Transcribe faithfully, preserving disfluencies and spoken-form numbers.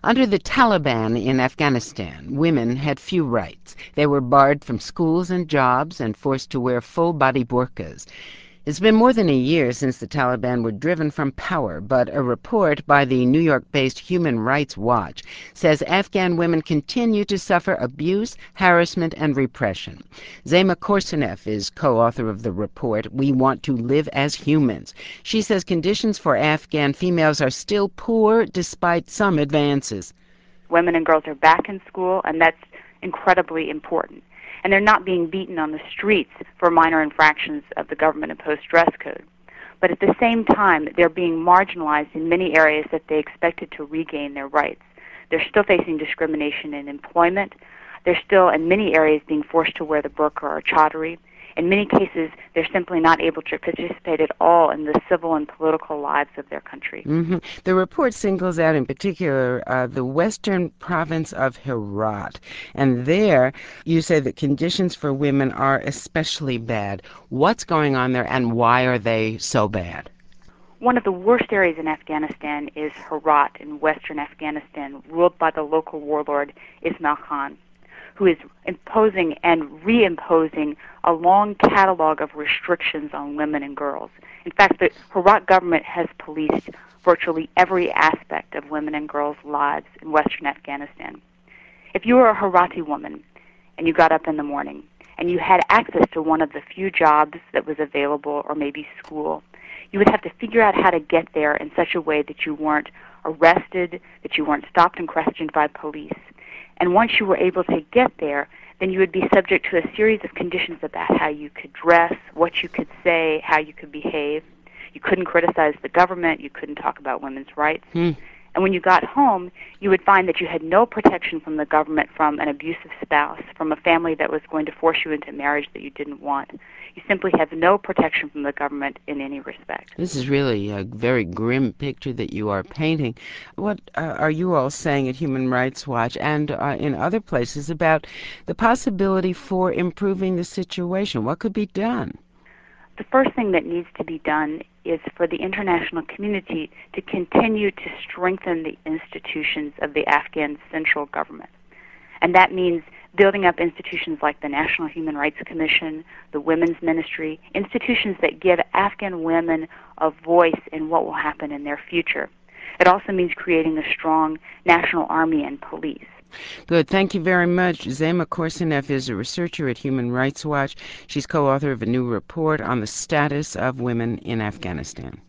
Under the Taliban in Afghanistan, women had few rights. They were barred from schools and jobs and forced to wear full-body burqas. It's been more than a year since the Taliban were driven from power, but a report by the New York-based Human Rights Watch says Afghan women continue to suffer abuse, harassment, and repression. Zema Korsanev is co-author of the report, We Want to Live as Humans. She says conditions for Afghan females are still poor despite some advances. Women and girls are back in school, and that's incredibly important. And they're not being beaten on the streets for minor infractions of the government-imposed dress code. But at the same time, they're being marginalized in many areas that they expected to regain their rights. They're still facing discrimination in employment. They're still, in many areas, being forced to wear the burqa or chadri. In many cases, they're simply not able to participate at all in the civil and political lives of their country. Mm-hmm. The report singles out in particular uh, the western province of Herat. And there you say that conditions for women are especially bad. What's going on there and why are they so bad? One of the worst areas in Afghanistan is Herat in western Afghanistan, ruled by the local warlord Ismail Khan, who is imposing and reimposing a long catalog of restrictions on women and girls. In fact, the Herat government has policed virtually every aspect of women and girls' lives in western Afghanistan. If you were a Herati woman and you got up in the morning and you had access to one of the few jobs that was available, or maybe school, you would have to figure out how to get there in such a way that you weren't arrested, that you weren't stopped and questioned by police. And once you were able to get there, then you would be subject to a series of conditions about how you could dress, what you could say, how you could behave. You couldn't criticize the government. You couldn't talk about women's rights. Hmm. And when you got home, you would find that you had no protection from the government from an abusive spouse, from a family that was going to force you into marriage that you didn't want. You simply have no protection from the government in any respect. This is really a very grim picture that you are painting. What uh, are you all saying at Human Rights Watch and uh, in other places about the possibility for improving the situation? What could be done? The first thing that needs to be done is for the international community to continue to strengthen the institutions of the Afghan central government. And that means building up institutions like the National Human Rights Commission, the Women's Ministry, institutions that give Afghan women a voice in what will happen in their future. It also means creating a strong national army and police. Good. Thank you very much. Zema Korsanev is a researcher at Human Rights Watch. She's co-author of a new report on the status of women in Afghanistan.